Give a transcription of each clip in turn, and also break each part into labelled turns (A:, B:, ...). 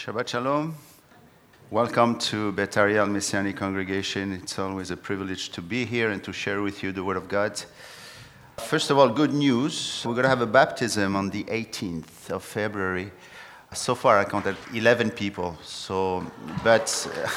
A: Shabbat Shalom. Welcome to Beit Ariel Messianic Congregation. It's always a privilege to be here and to share with you the Word of God. First of all, good news. We're going to have a baptism on the 18th of February. So far, I counted 11 people. But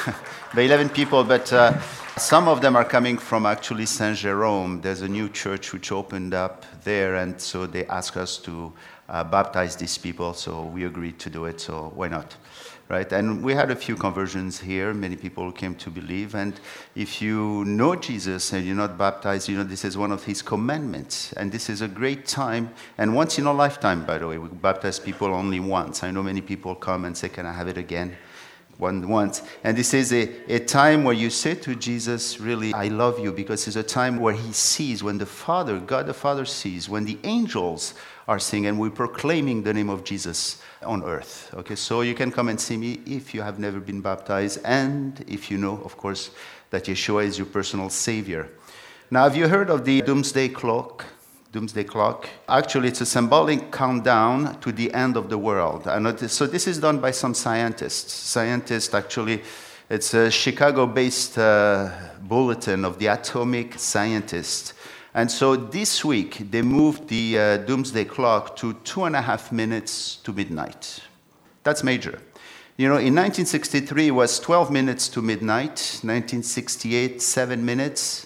A: some of them are coming from actually Saint Jerome. There's a new church which opened up there, and so they asked us to baptize these people. So we agreed to do it. So why not? Right? And we had a few conversions here. Many people came to believe. And if you know Jesus and you're not baptized, you know this is one of his commandments. And this is a great time. And once in a lifetime, by the way. We baptize people only once. I know many people come and say, can I have it again? Once. And this is a time where you say to Jesus, really, I love you, because it's a time where he sees, when the Father, God the Father sees, when the angels are singing, and we're proclaiming the name of Jesus on earth. Okay, so you can come and see me if you have never been baptized, and if you know, of course, that Yeshua is your personal Savior. Now, have you heard of the Doomsday Clock? Doomsday Clock. Actually, it's a symbolic countdown to the end of the world. So this is done by some scientists. Actually, it's a Chicago-based bulletin of the atomic scientists. And so this week, they moved the Doomsday Clock to 2.5 minutes to midnight. That's major. You know, in 1963, it was 12 minutes to midnight. 1968, 7 minutes.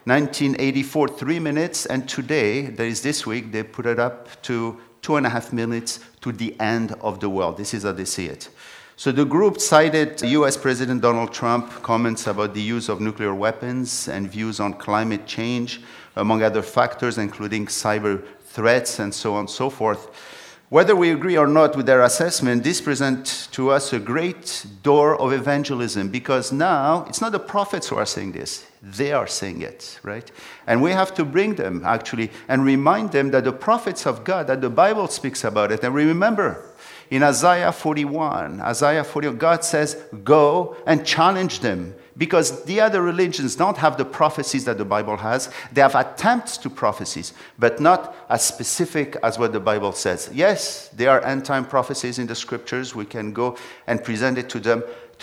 A: 1984, 3 minutes, and today, that is this week, they put it up to 2.5 minutes to the end of the world. This is how they see it. So the group cited U.S. President Donald Trump comments about the use of nuclear weapons and views on climate change, among other factors, including cyber threats and so on and so forth. Whether we agree or not with their assessment, this presents to us a great door of evangelism, because now it's not the prophets who are saying this. They are saying it, right? And we have to bring them, actually, and remind them that the prophets of God, that the Bible speaks about it. And remember, in Isaiah 41, God says, go and challenge them. Because the other religions don't have the prophecies that the Bible has. They have attempts to prophecies, but not as specific as what the Bible says. Yes, there are end-time prophecies in the scriptures. We can go and present it to them.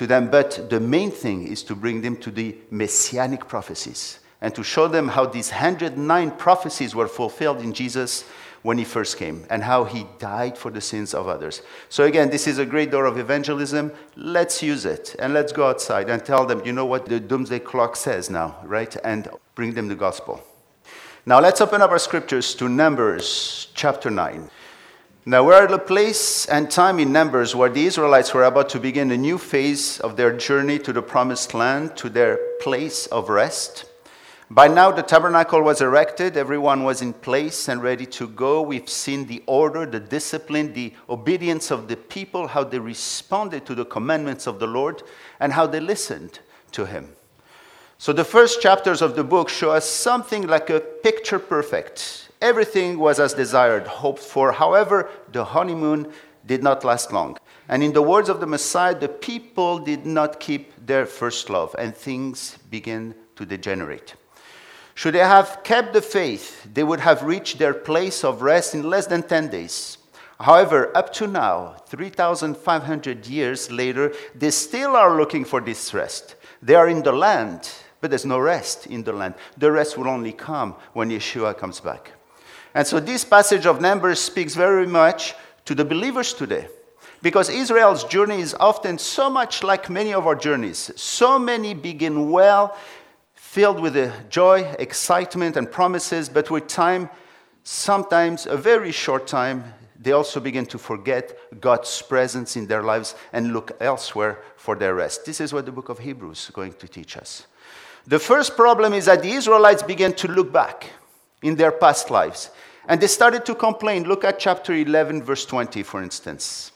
A: But the main thing is to bring them to the messianic prophecies and to show them how these 109 prophecies were fulfilled in Jesus when he first came, and how he died for the sins of others. So again, this is a great door of evangelism. Let's use it, and let's go outside and tell them, you know what the Doomsday Clock says now, right? And bring them the gospel. Now let's open up our scriptures to Numbers chapter 9. Now we're at a place and time in Numbers where the Israelites were about to begin a new phase of their journey to the promised land, to their place of rest. By now, the tabernacle was erected. Everyone was in place and ready to go. We've seen the order, the discipline, the obedience of the people, how they responded to the commandments of the Lord, and how they listened to him. So the first chapters of the book show us something like a picture perfect. Everything was as desired, hoped for. However, the honeymoon did not last long. And in the words of the Messiah, the people did not keep their first love, and things began to degenerate. Should they have kept the faith, they would have reached their place of rest in less than 10 days. However, up to now, 3,500 years later, they still are looking for this rest. They are in the land, but there's no rest in the land. The rest will only come when Yeshua comes back. And so this passage of Numbers speaks very much to the believers today, because Israel's journey is often so much like many of our journeys. So many begin well, filled with joy, excitement, and promises, but with time, sometimes a very short time, they also begin to forget God's presence in their lives and look elsewhere for their rest. This is what the book of Hebrews is going to teach us. The first problem is that the Israelites began to look back in their past lives, and they started to complain. Look at chapter 11, verse 20, for instance.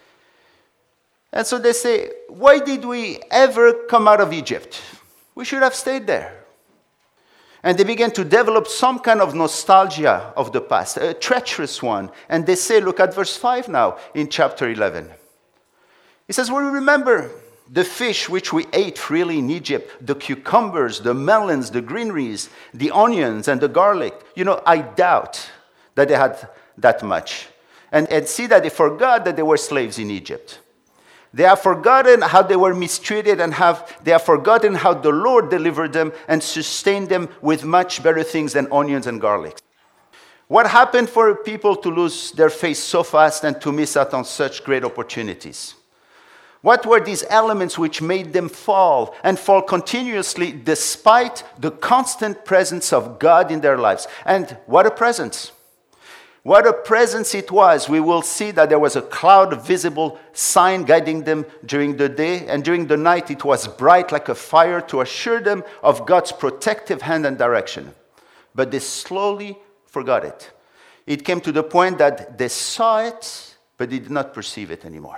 A: And so they say, why did we ever come out of Egypt? We should have stayed there. And they began to develop some kind of nostalgia of the past, a treacherous one. And they say, look at verse 5 now in chapter 11. It says, we remember the fish which we ate freely in Egypt, the cucumbers, the melons, the greeneries, the onions, and the garlic. You know, I doubt that they had that much. And see that they forgot that they were slaves in Egypt. They have forgotten how they were mistreated and they have forgotten how the Lord delivered them and sustained them with much better things than onions and garlic. What happened for people to lose their faith so fast and to miss out on such great opportunities? What were these elements which made them fall and fall continuously despite the constant presence of God in their lives? And what a presence! What a presence it was. We will see that there was a cloud, a visible sign guiding them during the day, and during the night it was bright like a fire to assure them of God's protective hand and direction. But they slowly forgot it. It came to the point that they saw it, but they did not perceive it anymore.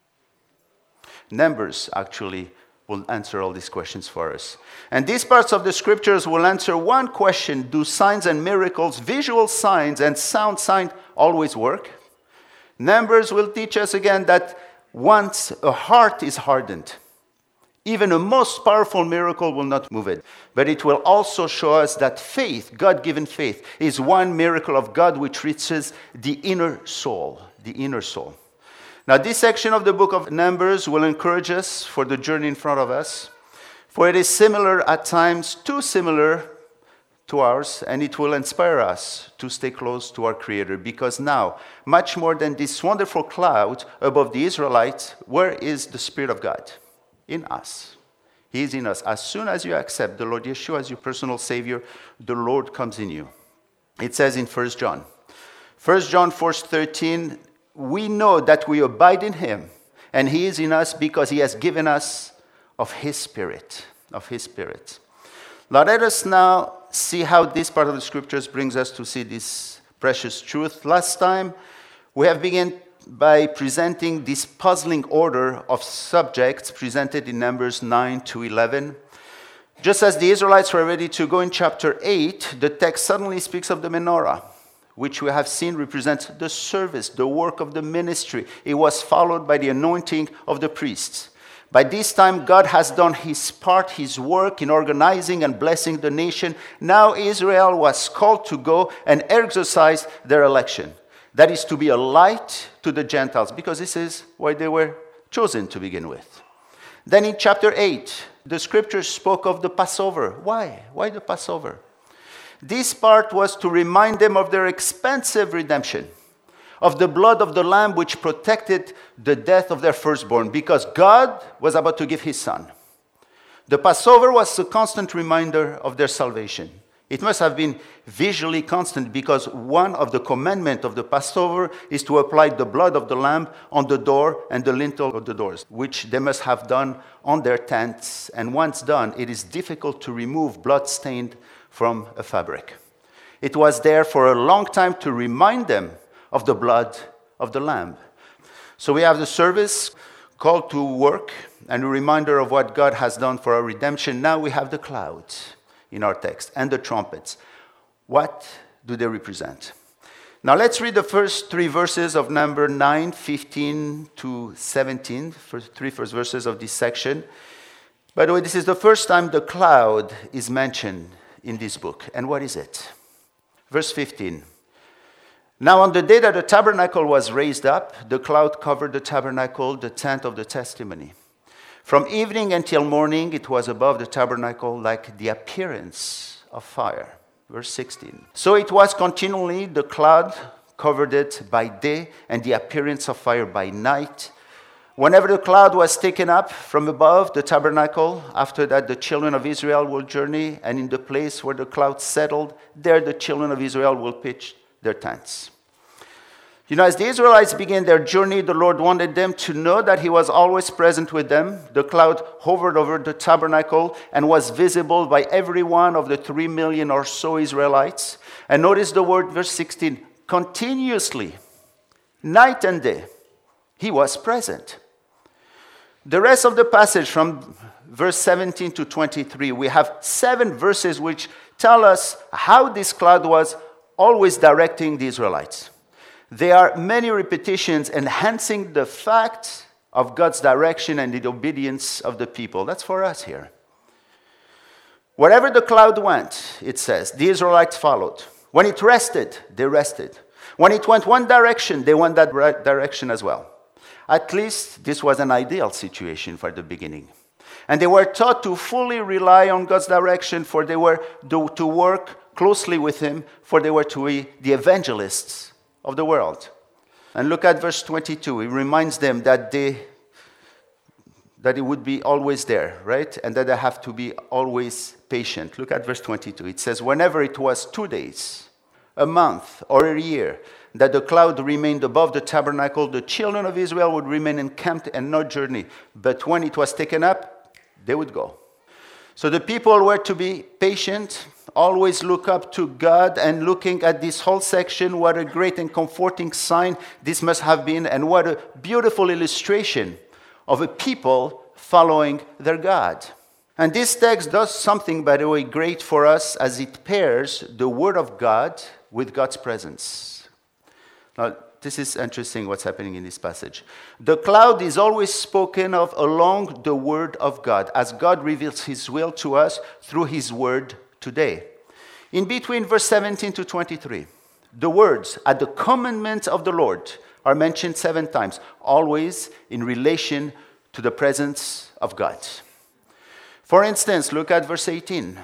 A: Numbers actually will answer all these questions for us. And these parts of the scriptures will answer one question: do signs and miracles, visual signs and sound signs always work? Numbers will teach us again that once a heart is hardened, even a most powerful miracle will not move it. But it will also show us that faith, God-given faith, is one miracle of God which reaches the inner soul, the inner soul. Now, this section of the book of Numbers will encourage us for the journey in front of us, for it is similar at times, too similar to ours, and it will inspire us to stay close to our Creator, because now, much more than this wonderful cloud above the Israelites, where is the Spirit of God? In us. He is in us. As soon as you accept the Lord Yeshua as your personal Savior, the Lord comes in you. It says in 1 John. 1 John 4:13, we know that we abide in him, and he is in us because he has given us of his Spirit, of his Spirit. Now let us now see how this part of the scriptures brings us to see this precious truth. Last time, we have begun by presenting this puzzling order of subjects presented in Numbers 9 to 11. Just as the Israelites were ready to go in chapter 8, the text suddenly speaks of the menorah, which we have seen represents the service, the work of the ministry. It was followed by the anointing of the priests. By this time, God has done his part, his work in organizing and blessing the nation. Now Israel was called to go and exercise their election. That is to be a light to the Gentiles, because this is why they were chosen to begin with. Then in chapter 8, the scriptures spoke of the Passover. Why? Why the Passover? This part was to remind them of their expensive redemption, of the blood of the Lamb which protected the death of their firstborn, because God was about to give his son. The Passover was a constant reminder of their salvation. It must have been visually constant, because one of the commandments of the Passover is to apply the blood of the Lamb on the door and the lintel of the doors, which they must have done on their tents. And once done, it is difficult to remove blood stained from a fabric. It was there for a long time to remind them of the blood of the Lamb. So we have the service, call to work, and a reminder of what God has done for our redemption. Now we have the clouds in our text and the trumpets. What do they represent? Now let's read the first three verses of number 9, 15 to 17, first three verses of this section. By the way, this is the first time the cloud is mentioned in this book. And what is it? Verse 15. Now on the day that the tabernacle was raised up, the cloud covered the tabernacle, the tent of the testimony. From evening until morning, it was above the tabernacle like the appearance of fire. Verse 16. So it was continually, the cloud covered it by day, and the appearance of fire by night. Whenever the cloud was taken up from above the tabernacle, after that the children of Israel will journey, and in the place where the cloud settled, there the children of Israel will pitch their tents. You know, as the Israelites began their journey, the Lord wanted them to know that he was always present with them. The cloud hovered over the tabernacle and was visible by every one of the 3 million or so Israelites. And notice the word, verse 16, continuously, night and day, he was present. The rest of the passage from verse 17 to 23, we have 7 verses which tell us how this cloud was always directing the Israelites. There are many repetitions enhancing the fact of God's direction and the obedience of the people. That's for us here. Wherever the cloud went, it says, the Israelites followed. When it rested, they rested. When it went one direction, they went that direction as well. At least this was an ideal situation for the beginning. And they were taught to fully rely on God's direction, for they were to work closely with him, for they were to be the evangelists of the world. And look at verse 22. It reminds them that it would be always there, right? And that they have to be always patient. Look at verse 22. It says, whenever it was 2 days, a month, or a year, that the cloud remained above the tabernacle, the children of Israel would remain encamped and not journey. But when it was taken up, they would go. So the people were to be patient, always look up to God, and looking at this whole section, what a great and comforting sign this must have been, and what a beautiful illustration of a people following their God. And this text does something, by the way, great for us, as it pairs the Word of God with God's presence. Now, this is interesting what's happening in this passage. The cloud is always spoken of along the Word of God, as God reveals his will to us through his Word today. In between verse 17 to 23, the words, at the commandment of the Lord, are mentioned 7 times, always in relation to the presence of God. For instance, look at verse 18.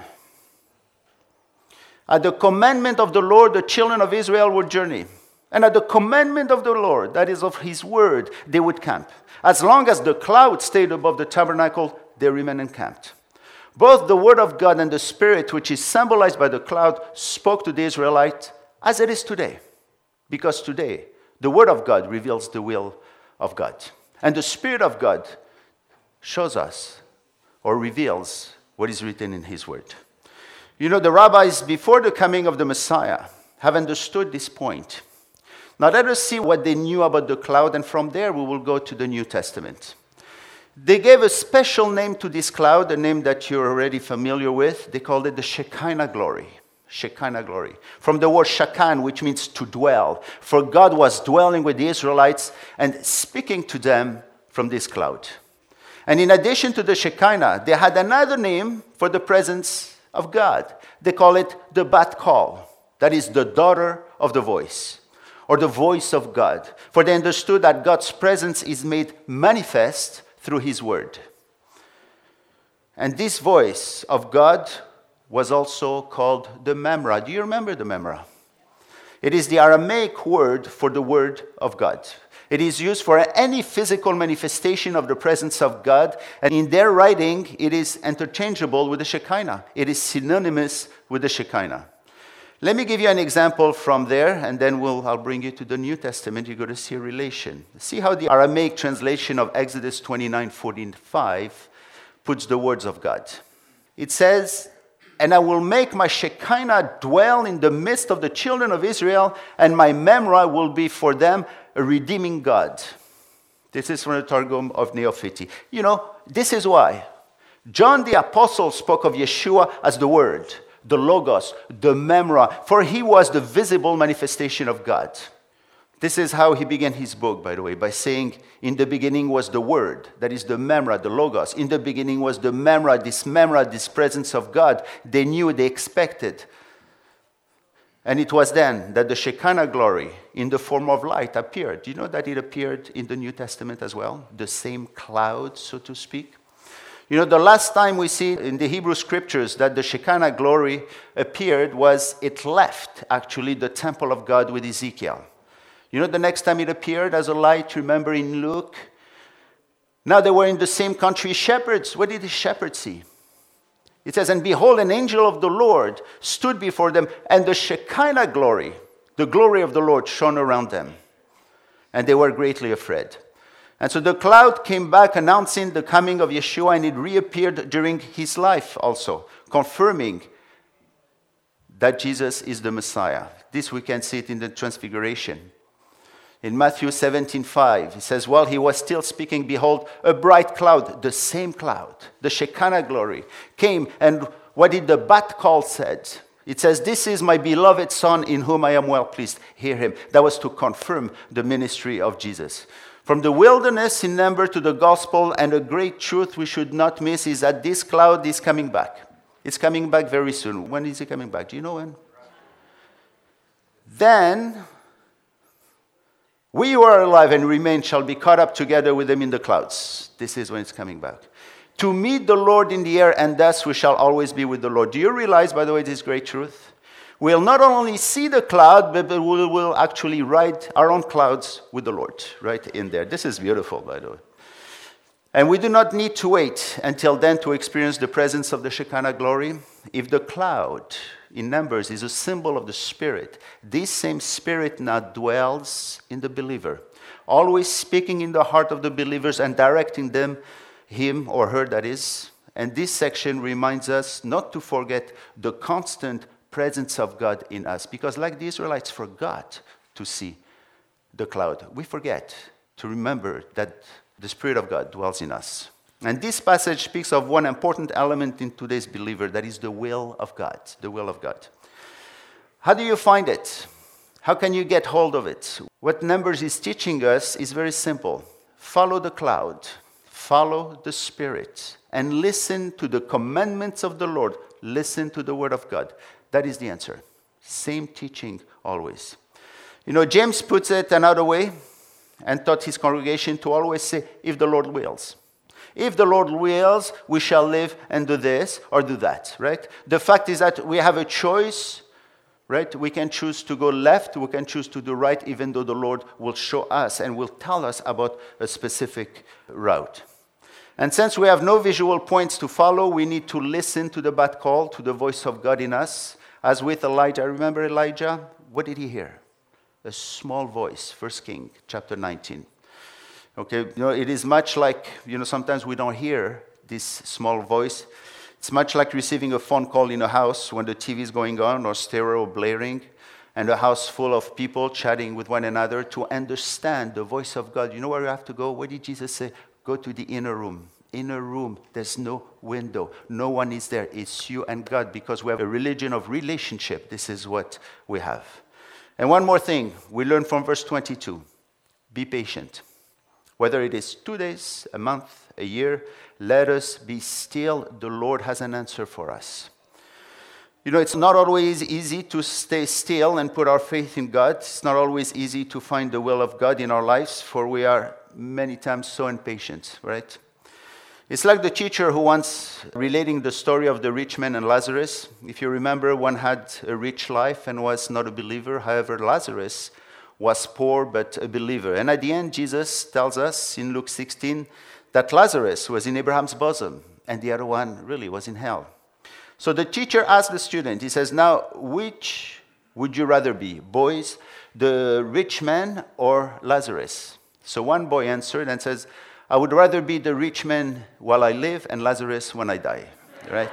A: At the commandment of the Lord, the children of Israel would journey. And at the commandment of the Lord, that is of his word, they would camp. As long as the cloud stayed above the tabernacle, they remained encamped. Both the word of God and the Spirit, which is symbolized by the cloud, spoke to the Israelites as it is today. Because today, the word of God reveals the will of God. And the Spirit of God shows us or reveals what is written in his word. You know, the rabbis before the coming of the Messiah have understood this point. Now let us see what they knew about the cloud, and from there we will go to the New Testament. They gave a special name to this cloud, a name that you're already familiar with. They called it the Shekinah glory. Shekinah glory. From the word shakan, which means to dwell. For God was dwelling with the Israelites and speaking to them from this cloud. And in addition to the Shekinah, they had another name for the presence of God. They call it the Bat Kol. That is the daughter of the voice, or the voice of God. For they understood that God's presence is made manifest through his word. And this voice of God was also called the Memra. Do you remember the Memra? It is the Aramaic word for the word of God. It is used for any physical manifestation of the presence of God. And in their writing, it is interchangeable with the Shekinah. It is synonymous with the Shekinah. Let me give you an example from there, and then I'll bring you to the New Testament. You're going to see a relation. See how the Aramaic translation of Exodus 29:45 puts the words of God. It says, and I will make my Shekinah dwell in the midst of the children of Israel, and my Memra will be for them a redeeming God. This is from the Targum of Neophiti. You know, this is why John the Apostle spoke of Yeshua as the Word, the Logos, the Memra, for he was the visible manifestation of God. This is how he began his book, by the way, by saying, in the beginning was the Word, that is the Memra, the Logos. In the beginning was the Memra, this presence of God. They knew, they expected. And it was then that the Shekinah glory in the form of light appeared. Do you know that it appeared in the New Testament as well? The same cloud, so to speak. You know, the last time we see in the Hebrew scriptures that the Shekinah glory appeared was it left, actually, the temple of God with Ezekiel. You know, the next time it appeared as a light, remember in Luke? Now they were in the same country, shepherds. What did the shepherds see? It says, and behold, an angel of the Lord stood before them, and the Shekinah glory, the glory of the Lord, shone around them. And they were greatly afraid. And so the cloud came back announcing the coming of Yeshua, and it reappeared during his life also, confirming that Jesus is the Messiah. This we can see it in the Transfiguration. In Matthew 17:5, it says, while he was still speaking, behold, a bright cloud, the same cloud, the Shekinah glory, came, and what did the Bat Kol said? It says, this is my beloved Son in whom I am well pleased. Hear him. That was to confirm the ministry of Jesus. From the wilderness in number to the gospel, and a great truth we should not miss is that this cloud is coming back. It's coming back very soon. When is it coming back? Do you know when? Then, We who are alive and remain shall be caught up together with them in the clouds. This is when it's coming back. To meet the Lord in the air, and thus we shall always be with the Lord. Do you realize, by the way, this great truth? We'll not only see the cloud, but we will actually ride our own clouds with the Lord, right in there. This is beautiful, by the way. And we do not need to wait until then to experience the presence of the Shekinah glory. If the cloud in Numbers is a symbol of the Spirit, this same Spirit now dwells in the believer, always speaking in the heart of the believers and directing them, him or her that is. And this section reminds us not to forget the constant presence of God in us, because like the Israelites forgot to see the cloud, we forget to remember that the Spirit of God dwells in us. And this passage speaks of one important element in today's believer, that is the will of God, the will of God. How do you find it? How can you get hold of it? What Numbers is teaching us is very simple. Follow the cloud, follow the Spirit, and listen to the commandments of the Lord. Listen to the Word of God. That is the answer. Same teaching always. You know, James puts it another way and taught his congregation to always say, if the Lord wills. If the Lord wills, we shall live and do this or do that, right? The fact is that we have a choice, right? We can choose to go left, we can choose to do right, even though the Lord will show us and will tell us about a specific route. And since we have no visual points to follow, we need to listen to the bad call, to the voice of God in us. As with Elijah, remember Elijah? What did he hear? A small voice, 1 Kings chapter 19. Okay, you know, it is much like, you know, sometimes we don't hear this small voice. It's much like receiving a phone call in a house when the TV is going on or stereo blaring, and a house full of people chatting with one another. To understand the voice of God, you know where you have to go? What did Jesus say? Go to the inner room. Inner room, there's no window. No one is there. It's you and God, because we have a religion of relationship. This is what we have. And one more thing, we learn from verse 22. Be patient. Whether it is 2 days, a month, a year, let us be still. The Lord has an answer for us. You know, it's not always easy to stay still and put our faith in God. It's not always easy to find the will of God in our lives, for we are many times so impatient, right? It's like the teacher who once relating the story of the rich man and Lazarus. If you remember, one had a rich life and was not a believer. However, Lazarus was poor but a believer. And at the end, Jesus tells us in Luke 16 that Lazarus was in Abraham's bosom and the other one really was in hell. So the teacher asked the student, he says, now, which would you rather be, boys, the rich man or Lazarus? So one boy answered and says, I would rather be the rich man while I live and Lazarus when I die, right?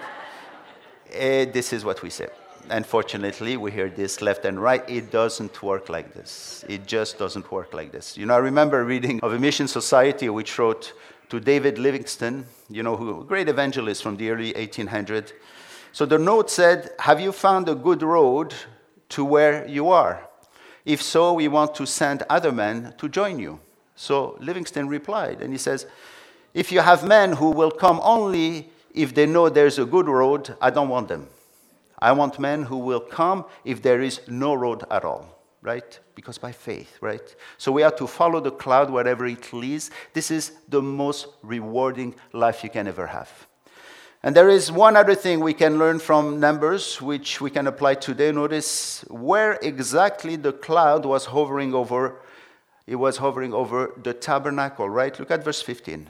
A: This is what we say. Unfortunately, we hear this left and right. It doesn't work like this. It just doesn't work like this. You know, I remember reading of a mission society which wrote to David Livingstone, you know, who a great evangelist from the early 1800s. So the note said, have you found a good road to where you are? If so, we want to send other men to join you. So Livingstone replied, and he says, if you have men who will come only if they know there's a good road, I don't want them. I want men who will come if there is no road at all, right? Because by faith, right? So we have to follow the cloud wherever it leads. This is the most rewarding life you can ever have. And there is one other thing we can learn from Numbers, which we can apply today. Notice where exactly the cloud was hovering over. It was hovering over the tabernacle, right? Look at verse 15.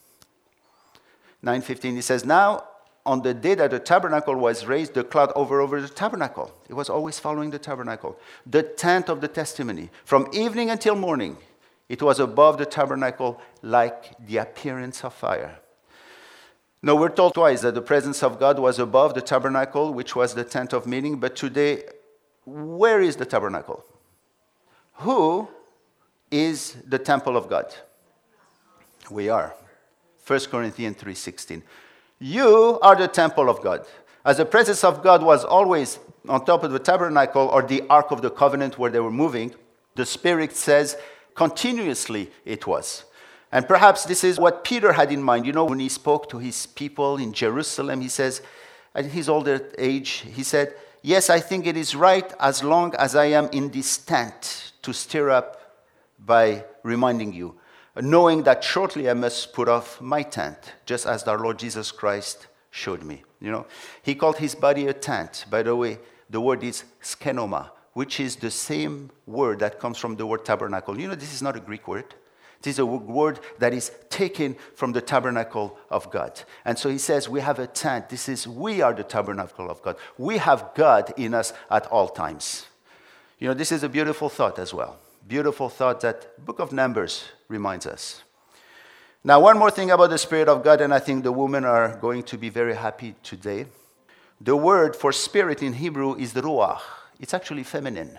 A: 9:15, it says, now on the day that the tabernacle was raised, the cloud hovered over the tabernacle. It was always following the tabernacle. The tent of the testimony. From evening until morning, it was above the tabernacle like the appearance of fire. Now, we're told twice that the presence of God was above the tabernacle, which was the tent of meeting. But today, where is the tabernacle? Who is the temple of God? We are. 1 Corinthians 3:16. You are the temple of God. As the presence of God was always on top of the tabernacle or the Ark of the Covenant where they were moving, the Spirit says continuously it was. And perhaps this is what Peter had in mind. You know, when he spoke to his people in Jerusalem, he says, at his older age, he said, yes, I think it is right as long as I am in this tent to stir up by reminding you, knowing that shortly I must put off my tent, just as our Lord Jesus Christ showed me. He called his body a tent. By the way, the word is skenoma, which is the same word that comes from the word tabernacle. This is not a Greek word. It is a word that is taken from the tabernacle of God. And so he says, we have a tent. We are the tabernacle of God. We have God in us at all times. This is a beautiful thought as well. Beautiful thought that Book of Numbers reminds us. Now, one more thing about the Spirit of God, and I think the women are going to be very happy today. The word for spirit in Hebrew is ruach. It's actually feminine.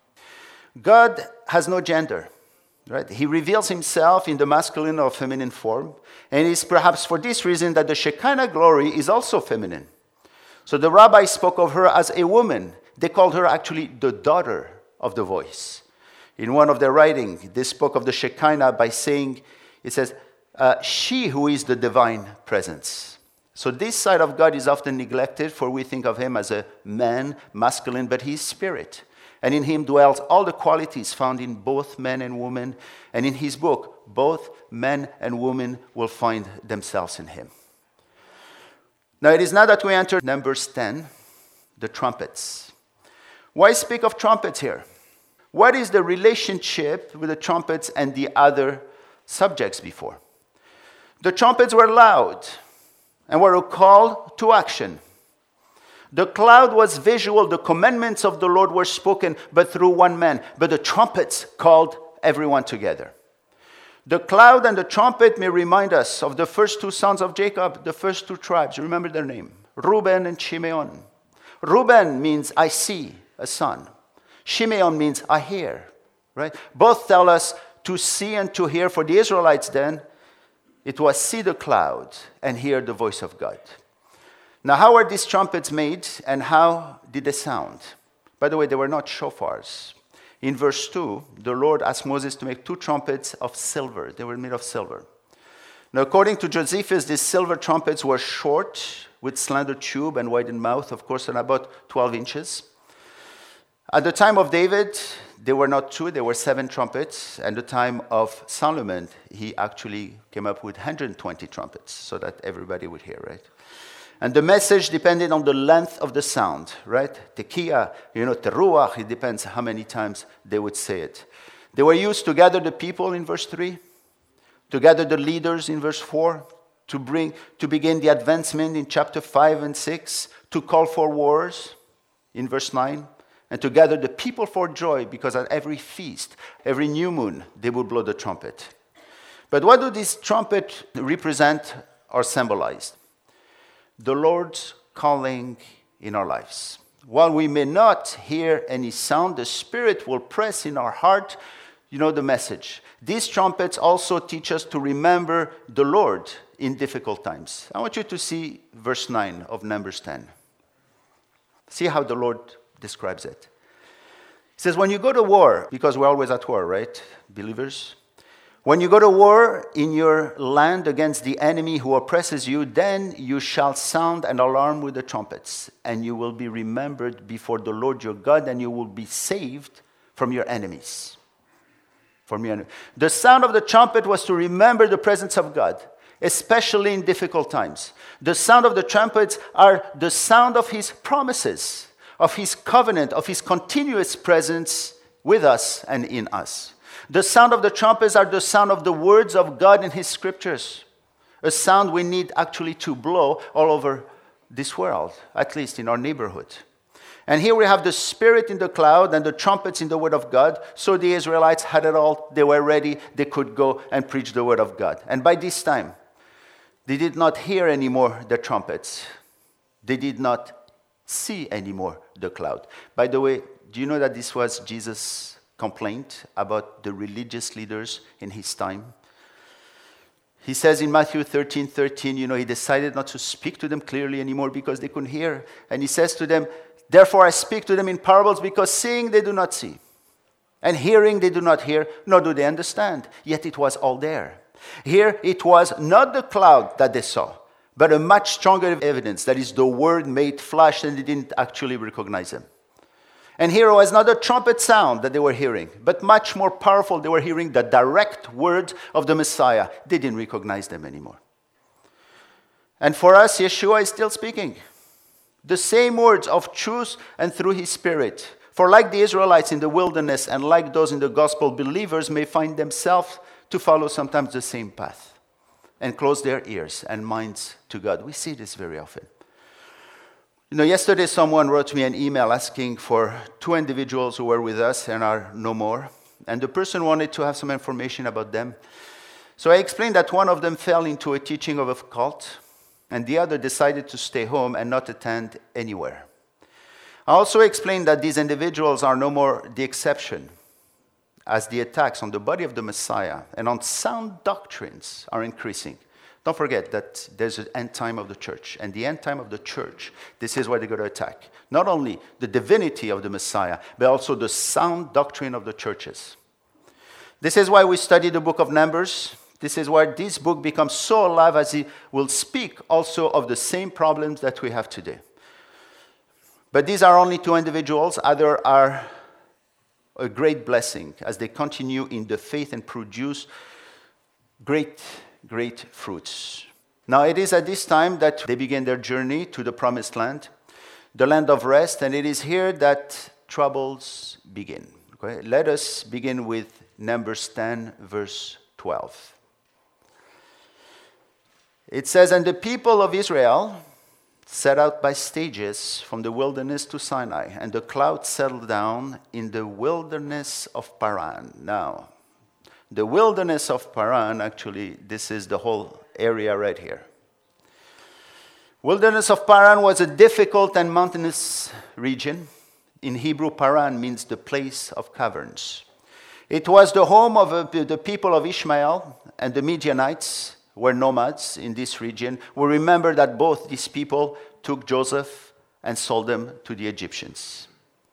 A: God has no gender, right? He reveals himself in the masculine or feminine form, and it's perhaps for this reason that the Shekinah glory is also feminine. So the rabbis spoke of her as a woman. They called her actually the daughter of the voice. In one of their writings, they spoke of the Shekinah by saying, it says, she who is the divine presence. So this side of God is often neglected, for we think of him as a man, masculine, but he is spirit. And in him dwells all the qualities found in both men and women. And in his book, both men and women will find themselves in him. Now it is now that we enter Numbers 10, the trumpets. Why speak of trumpets here? What is the relationship with the trumpets and the other subjects before? The trumpets were loud and were a call to action. The cloud was visual. The commandments of the Lord were spoken, but through one man. But the trumpets called everyone together. The cloud and the trumpet may remind us of the first two sons of Jacob, the first two tribes. Remember their name, Reuben and Shimeon. Reuben means I see a son. Shimeon means I hear, right? Both tell us to see and to hear. For the Israelites then, it was see the cloud and hear the voice of God. Now, how are these trumpets made and how did they sound? By the way, they were not shofars. In verse 2, the Lord asked Moses to make 2 trumpets of silver. They were made of silver. Now, according to Josephus, these silver trumpets were short with slender tube and widened mouth, of course, and about 12 inches. At the time of David, there were not 2, there were 7 trumpets. And the time of Solomon, he actually came up with 120 trumpets so that everybody would hear, right? And the message depended on the length of the sound, right? Tekiah, teruach, it depends how many times they would say it. They were used to gather the people in verse 3, to gather the leaders in verse 4, to begin the advancement in chapter 5 and 6, to call for wars in verse 9, and to gather the people for joy, because at every feast, every new moon, they would blow the trumpet. But what do these trumpets represent or symbolize? The Lord's calling in our lives. While we may not hear any sound, the Spirit will press in our heart, the message. These trumpets also teach us to remember the Lord in difficult times. I want you to see verse 9 of Numbers 10. See how the Lord describes it. He says, when you go to war, because we're always at war, right, believers? When you go to war in your land against the enemy who oppresses you, then you shall sound an alarm with the trumpets, and you will be remembered before the Lord your God, and you will be saved from your enemies. The sound of the trumpet was to remember the presence of God, especially in difficult times. The sound of the trumpets are the sound of his promises, of his covenant, of his continuous presence with us and in us. The sound of the trumpets are the sound of the words of God in his scriptures. A sound we need actually to blow all over this world, at least in our neighborhood. And here we have the Spirit in the cloud and the trumpets in the word of God. So the Israelites had it all. They were ready. They could go and preach the word of God. And by this time, they did not hear anymore the trumpets. They did not see anymore the cloud. By the way, do you know that this was Jesus' complaint about the religious leaders in his time? He says in Matthew 13:13, he decided not to speak to them clearly anymore because they couldn't hear. And he says to them, therefore I speak to them in parables, because seeing they do not see, and hearing they do not hear, nor do they understand. Yet it was all there. Here it was not the cloud that they saw, but a much stronger evidence, that is the word made flesh, and they didn't actually recognize him. And here was not a trumpet sound that they were hearing, but much more powerful. They were hearing the direct word of the Messiah. They didn't recognize them anymore. And for us, Yeshua is still speaking. The same words of truth and through his Spirit. For like the Israelites in the wilderness and like those in the gospel, believers may find themselves to follow sometimes the same path and close their ears and minds to God. We see this very often. Yesterday someone wrote me an email asking for 2 individuals who were with us and are no more. And the person wanted to have some information about them. So I explained that one of them fell into a teaching of a cult, and the other decided to stay home and not attend anywhere. I also explained that these individuals are no more the exception, as the attacks on the body of the Messiah and on sound doctrines are increasing. Don't forget that there's an end time of the church. And the end time of the church, this is where they're going to attack. Not only the divinity of the Messiah, but also the sound doctrine of the churches. This is why we study the book of Numbers. This is why this book becomes so alive, as it will speak also of the same problems that we have today. But these are only 2 individuals. Others are a great blessing as they continue in the faith and produce great fruits. Now it is at this time that they begin their journey to the promised land, the land of rest, and it is here that troubles begin. Okay? Let us begin with Numbers 10, verse 12. It says, "And the people of Israel set out by stages from the wilderness to Sinai, and the cloud settled down in the wilderness of Paran." Now, the wilderness of Paran, actually, this is the whole area right here. Wilderness of Paran was a difficult and mountainous region. In Hebrew, Paran means the place of caverns. It was the home of the people of Ishmael, and the Midianites were nomads in this region. We remember that both these people took Joseph and sold him to the Egyptians.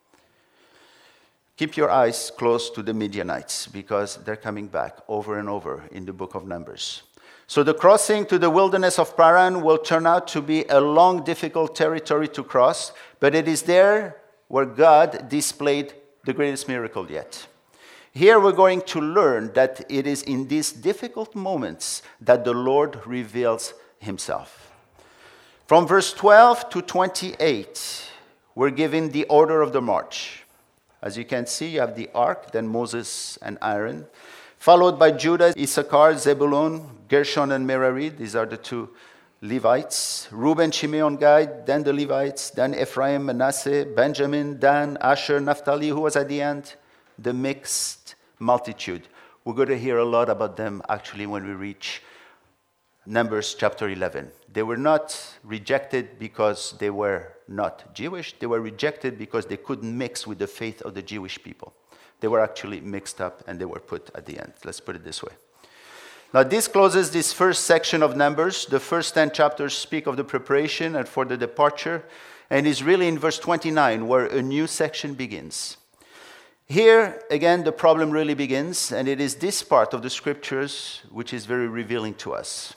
A: Keep your eyes close to the Midianites because they're coming back over and over in the book of Numbers. So the crossing to the wilderness of Paran will turn out to be a long, difficult territory to cross, but it is there where God displayed the greatest miracle yet. Here we're going to learn that it is in these difficult moments that the Lord reveals himself. From verse 12 to 28, we're given the order of the march. As you can see, you have the ark, then Moses and Aaron, followed by Judah, Issachar, Zebulun, Gershon, and Merari. These are the 2 Levites. Reuben, Shimei, Gad, then the Levites, then Ephraim, Manasseh, Benjamin, Dan, Asher, Naphtali, who was at the end, the mixed multitude. We're going to hear a lot about them actually when we reach Numbers chapter 11. They were not rejected because they were not Jewish. They were rejected because they couldn't mix with the faith of the Jewish people. They were actually mixed up and they were put at the end. Let's put it this way. Now this closes this first section of Numbers. The first 10 chapters speak of the preparation and for the departure, and is really in verse 29 where a new section begins. Here, again, the problem really begins, and it is this part of the scriptures which is very revealing to us.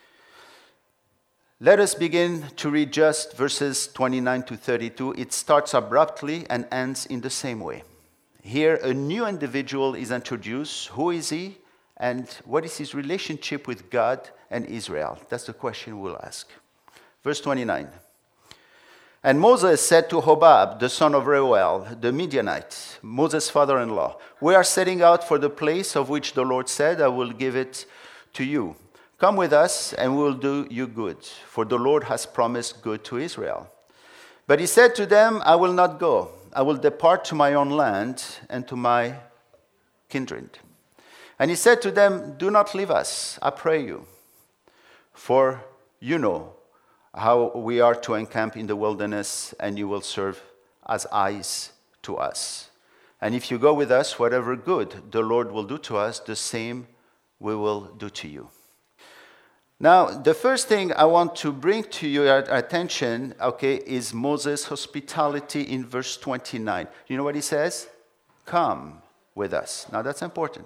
A: Let us begin to read just verses 29 to 32. It starts abruptly and ends in the same way. Here, a new individual is introduced. Who is he? And what is his relationship with God and Israel? That's the question we'll ask. Verse 29. "And Moses said to Hobab, the son of Reuel, the Midianite, Moses' father-in-law, 'We are setting out for the place of which the Lord said, I will give it to you. Come with us, and we will do you good, for the Lord has promised good to Israel.' But he said to them, 'I will not go. I will depart to my own land and to my kindred.' And he said to them, 'Do not leave us, I pray you, for you know how we are to encamp in the wilderness, and you will serve as eyes to us. And if you go with us, whatever good the Lord will do to us, the same we will do to you.'" Now, the first thing I want to bring to your attention, is Moses' hospitality in verse 29. You know what he says? "Come with us." Now, that's important.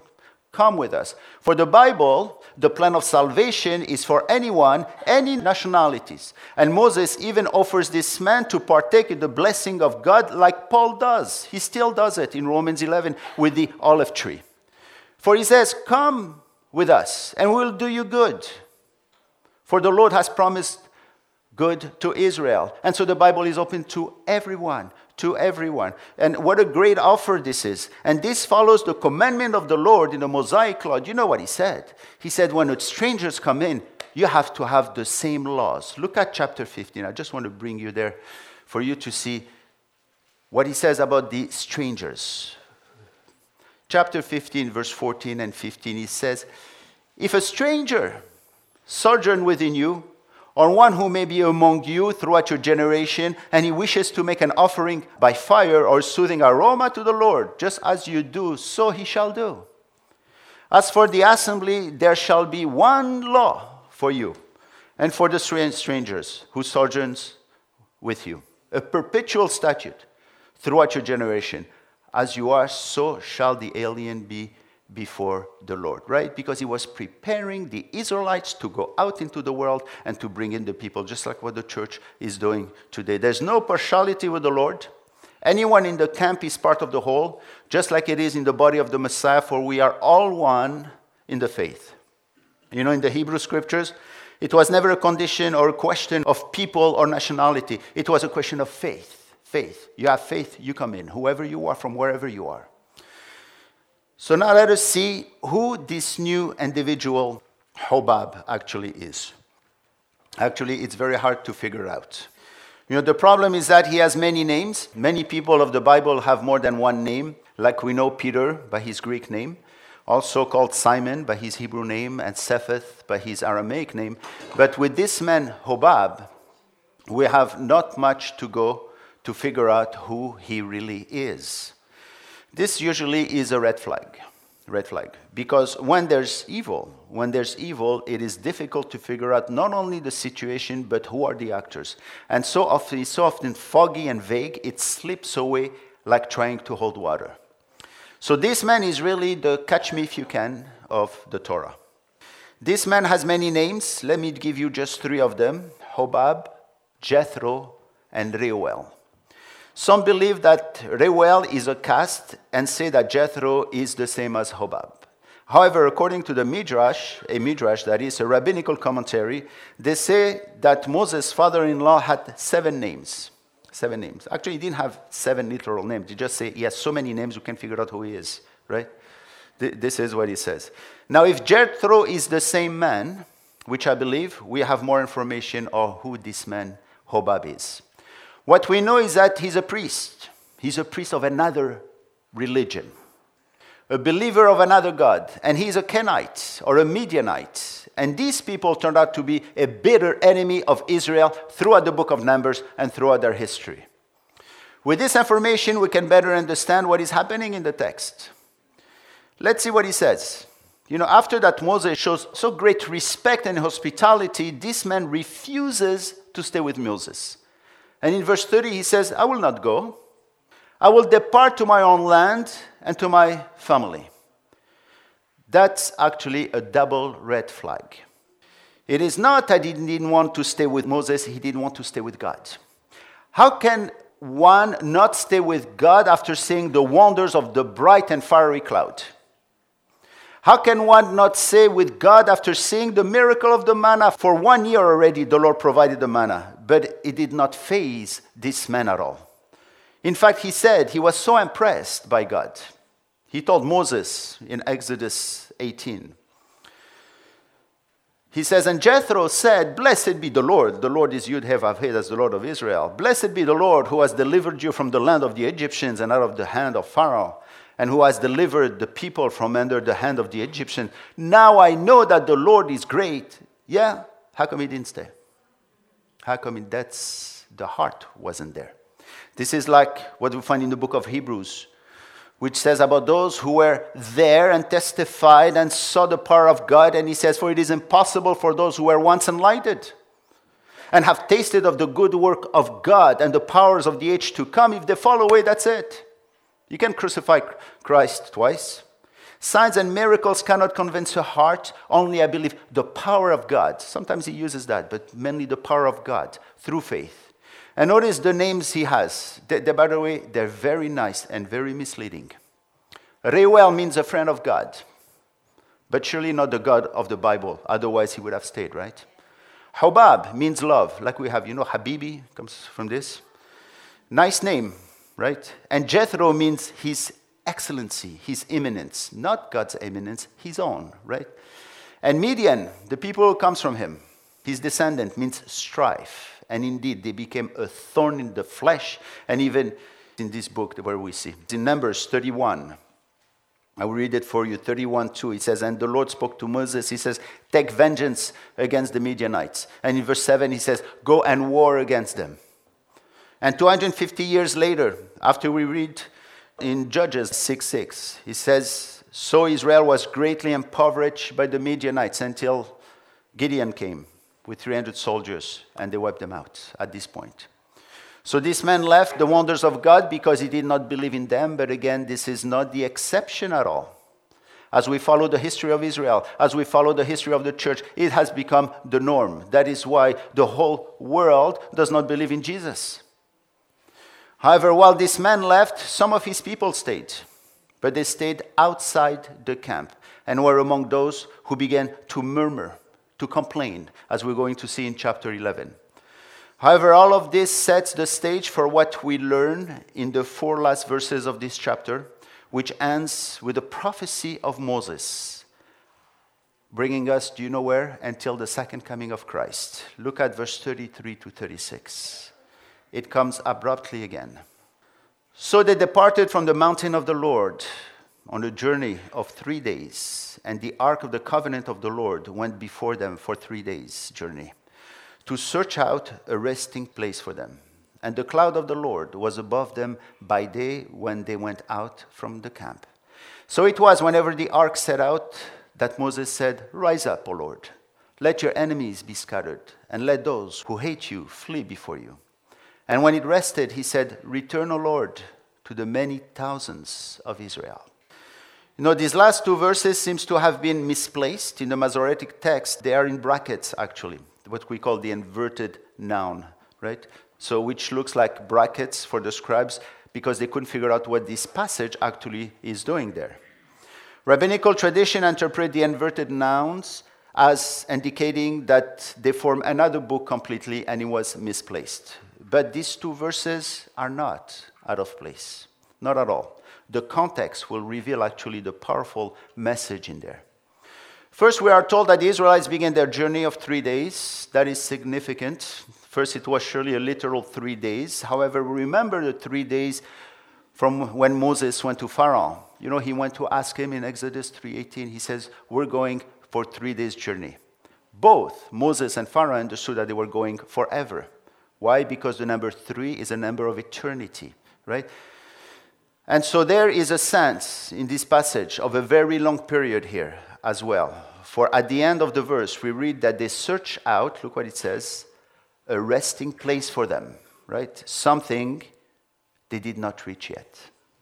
A: Come with us. For the Bible, the plan of salvation is for anyone, any nationalities. And Moses even offers this man to partake in the blessing of God like Paul does. He still does it in Romans 11 with the olive tree. For he says, come with us and we'll do you good. For the Lord has promised good to Israel. And so the Bible is open to everyone. To everyone. And what a great offer this is. And this follows the commandment of the Lord in the Mosaic Law. You know what he said? He said, when strangers come in, you have to have the same laws. Look at chapter 15. I just want to bring you there for you to see what he says about the strangers. Chapter 15, verse 14 and 15, he says, if a stranger sojourn within you, or one who may be among you throughout your generation, and he wishes to make an offering by fire or soothing aroma to the Lord, just as you do, so he shall do. As for the assembly, there shall be one law for you, and for the strangers who sojourns with you, a perpetual statute throughout your generation. As you are, so shall the alien be before the Lord, right? Because he was preparing the Israelites to go out into the world and to bring in the people, just like what the church is doing today. There's no partiality with the Lord. Anyone in the camp is part of the whole, just like it is in the body of the Messiah, for we are all one in the faith. You know, in the Hebrew scriptures, it was never a condition or a question of people or nationality. It was a question of faith. Faith. You have faith, you come in, whoever you are, from wherever you are. So now let us see who this new individual Hobab actually is. Actually, it's very hard to figure out. You know, the problem is that he has many names. Many people of the Bible have more than one name, like we know Peter by his Greek name, also called Simon by his Hebrew name, and Cephas by his Aramaic name. But with this man, Hobab, we have not much to go to figure out who he really is. This usually is a red flag, because when there's evil, it is difficult to figure out not only the situation, but who are the actors. And so often foggy and vague, it slips away like trying to hold water. So this man is really the catch me if you can of the Torah. This man has many names. Let me give you just three of them: Hobab, Jethro, and Reuel. Some believe that Reuel is a caste and say that Jethro is the same as Hobab. However, according to the Midrash, that is a rabbinical commentary, they say that Moses' father-in-law had 7 names. 7 names. Actually, he didn't have 7 literal names. He just say he has so many names we can figure out who he is, right? This is what he says. Now, if Jethro is the same man, which I believe, we have more information on who this man Hobab is. What we know is that he's a priest. He's a priest of another religion, a believer of another God. And he's a Kenite or a Midianite. And these people turned out to be a bitter enemy of Israel throughout the book of Numbers and throughout their history. With this information, we can better understand what is happening in the text. Let's see what he says. You know, after that Moses shows so great respect and hospitality, this man refuses to stay with Moses. And in verse 30, he says, I will not go. I will depart to my own land and to my family. That's actually a double red flag. It is not that he didn't want to stay with Moses, he didn't want to stay with God. How can one not stay with God after seeing the wonders of the bright and fiery cloud? How can one not stay with God after seeing the miracle of the manna? For 1 year already, the Lord provided the manna, but it did not faze this man at all. In fact, he said he was so impressed by God. He told Moses in Exodus 18. He says, and Jethro said, blessed be the Lord. The Lord is Yud-Heh-Vav-Heh, that's the Lord of Israel. Blessed be the Lord who has delivered you from the land of the Egyptians and out of the hand of Pharaoh, and who has delivered the people from under the hand of the Egyptian. Now I know that the Lord is great. Yeah, how come he didn't stay? How come the heart wasn't there? This is like what we find in the book of Hebrews, which says about those who were there and testified and saw the power of God. And he says, for it is impossible for those who were once enlightened and have tasted of the good work of God and the powers of the age to come. If they fall away, that's it. You can crucify Christ twice. Signs and miracles cannot convince a heart, only, I believe, the power of God. Sometimes he uses that, but mainly the power of God through faith. And notice the names he has. By the way, they're very nice and very misleading. Reuel means a friend of God, but surely not the God of the Bible. Otherwise, he would have stayed, right? Hobab means love, like we have, Habibi comes from this. Nice name, right? And Jethro means his excellency, his eminence, not God's eminence, his own, right? And Midian, the people who comes from him, his descendant, means strife. And indeed, they became a thorn in the flesh. And even in this book where we see, in Numbers 31, I will read it for you, 31:2. It says, and the Lord spoke to Moses. He says, take vengeance against the Midianites. And in verse 7, he says, go and war against them. And 250 years later, after we read in Judges 6:6, he says, so Israel was greatly impoverished by the Midianites until Gideon came with 300 soldiers, and they wiped them out at this point. So this man left the wonders of God because he did not believe in them. But again, this is not the exception at all. As we follow the history of Israel, as we follow the history of the church, it has become the norm. That is why the whole world does not believe in Jesus. However, while this man left, some of his people stayed. But they stayed outside the camp and were among those who began to murmur, to complain, as we're going to see in chapter 11. However, all of this sets the stage for what we learn in the 4 last verses of this chapter, which ends with the prophecy of Moses, bringing us, do you know where? Until the second coming of Christ. Look at verse 33 to 36. It comes abruptly again. So they departed from the mountain of the Lord on a journey of 3 days, and the ark of the covenant of the Lord went before them for 3 days' journey, to search out a resting place for them. And the cloud of the Lord was above them by day when they went out from the camp. So it was whenever the ark set out that Moses said, rise up, O Lord, let your enemies be scattered, and let those who hate you flee before you. And when it rested, he said, return, O Lord, to the many thousands of Israel. These last 2 verses seems to have been misplaced in the Masoretic text. They are in brackets, actually, what we call the inverted noun, right? So which looks like brackets for the scribes because they couldn't figure out what this passage actually is doing there. Rabbinical tradition interprets the inverted nouns as indicating that they form another book completely, and it was misplaced. But these 2 verses are not out of place, not at all. The context will reveal actually the powerful message in there. First, we are told that the Israelites began their journey of 3 days. That is significant. First, it was surely a literal 3 days. However, remember the 3 days from when Moses went to Pharaoh. He went to ask him in Exodus 3:18. He says, we're going for 3 days' journey. Both Moses and Pharaoh understood that they were going forever. Why? Because the number 3 is a number of eternity, right? And so there is a sense in this passage of a very long period here as well. For at the end of the verse, we read that they search out, look what it says, a resting place for them, right? Something they did not reach yet.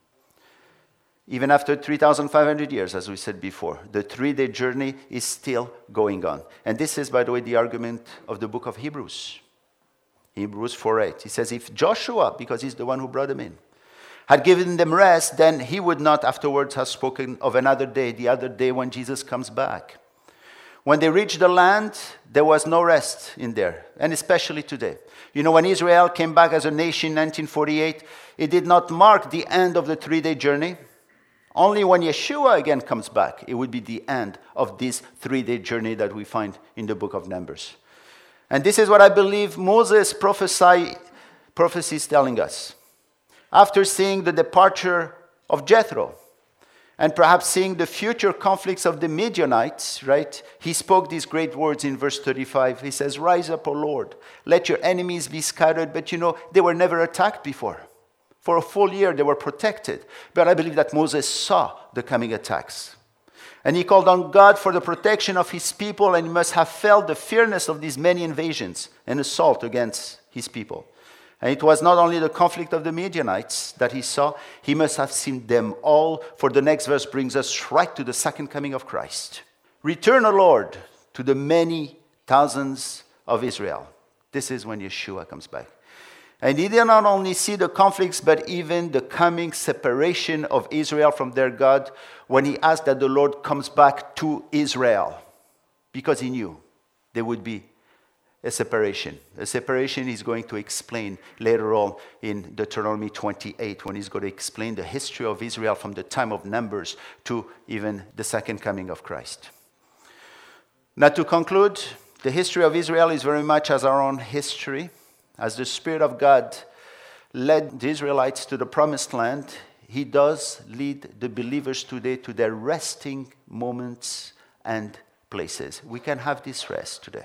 A: Even after 3,500 years, as we said before, the 3-day journey is still going on. And this is, by the way, the argument of the book of Hebrews. Hebrews 4:8. He says, if Joshua, because he's the one who brought them in, had given them rest, then he would not afterwards have spoken of another day, the other day when Jesus comes back. When they reached the land, there was no rest in there, and especially today. When Israel came back as a nation in 1948, it did not mark the end of the 3-day journey. Only when Yeshua again comes back, it would be the end of this 3-day journey that we find in the book of Numbers. And this is what I believe Moses' prophecy is telling us. After seeing the departure of Jethro, and perhaps seeing the future conflicts of the Midianites, right? He spoke these great words in verse 35. He says, rise up, O Lord, let your enemies be scattered. But they were never attacked before. For a full year, they were protected. But I believe that Moses saw the coming attacks. And he called on God for the protection of his people, and he must have felt the fierceness of these many invasions and assault against his people. And it was not only the conflict of the Midianites that he saw, he must have seen them all, for the next verse brings us right to the second coming of Christ. Return, O Lord, to the many thousands of Israel. This is when Yeshua comes back. And he did not only see the conflicts, but even the coming separation of Israel from their God when he asked that the Lord comes back to Israel. Because he knew there would be a separation. A separation he's going to explain later on in Deuteronomy 28, when he's going to explain the history of Israel from the time of Numbers to even the second coming of Christ. Now to conclude, the history of Israel is very much as our own history. As the Spirit of God led the Israelites to the promised land, he does lead the believers today to their resting moments and places. We can have this rest today.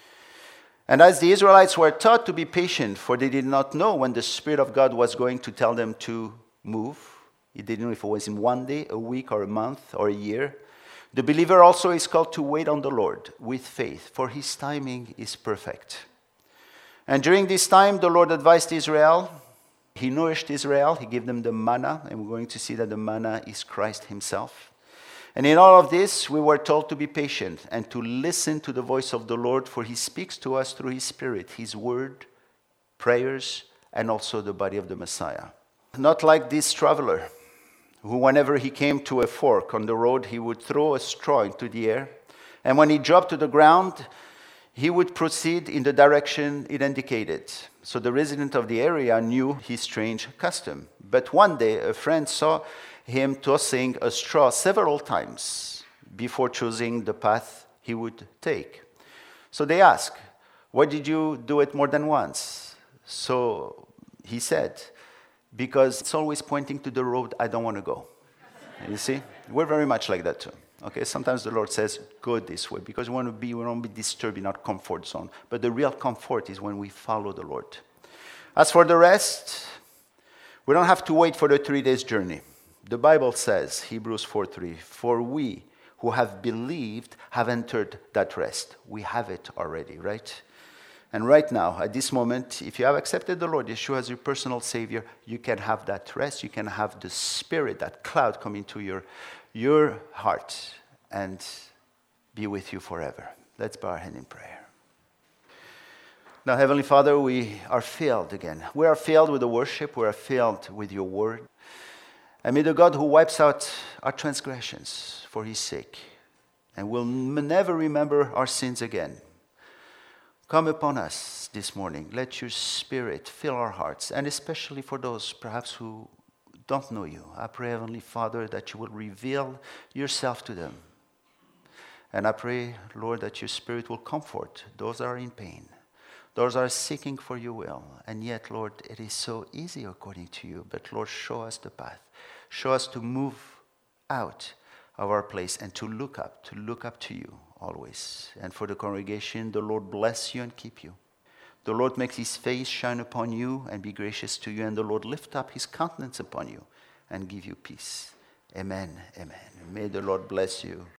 A: And as the Israelites were taught to be patient, for they did not know when the Spirit of God was going to tell them to move. He didn't know if it was in one day, a week, or a month, or a year. The believer also is called to wait on the Lord with faith, for his timing is perfect. And during this time, the Lord advised Israel. He nourished Israel. He gave them the manna, and we're going to see that the manna is Christ himself. And in all of this, we were told to be patient and to listen to the voice of the Lord, for he speaks to us through his Spirit, his word, prayers, and also the body of the Messiah. Not like this traveler, who whenever he came to a fork on the road, he would throw a straw into the air. And when he dropped to the ground, he would proceed in the direction it indicated. So the resident of the area knew his strange custom. But one day, a friend saw him tossing a straw several times before choosing the path he would take. So they asked, "Why did you do it more than once?" So he said, "Because it's always pointing to the road I don't want to go." You see? We're very much like that too. Okay, sometimes the Lord says, "Go this way," because we want to be disturbed in our comfort zone. But the real comfort is when we follow the Lord. As for the rest, we don't have to wait for the 3 days journey. The Bible says, Hebrews 4:3, "For we who have believed have entered that rest." We have it already, right? And right now, at this moment, if you have accepted the Lord Yeshua as your personal Savior, you can have that rest. You can have the Spirit, that cloud come into your heart and be with you forever. Let's bow our head in prayer. Now, Heavenly Father, we are filled again. We are filled with the worship. We are filled with your word. And may the God who wipes out our transgressions for his sake and will never remember our sins again, come upon us this morning. Let your Spirit fill our hearts, and especially for those perhaps who don't know you. I pray, Heavenly Father, that you will reveal yourself to them. And I pray, Lord, that your Spirit will comfort those that are in pain, those that are seeking for your will. And yet, Lord, it is so easy according to you. But Lord, show us the path. Show us to move out of our place and to look up to you always. And for the congregation, the Lord bless you and keep you. The Lord makes his face shine upon you and be gracious to you. And the Lord lift up his countenance upon you and give you peace. Amen. Amen. May the Lord bless you.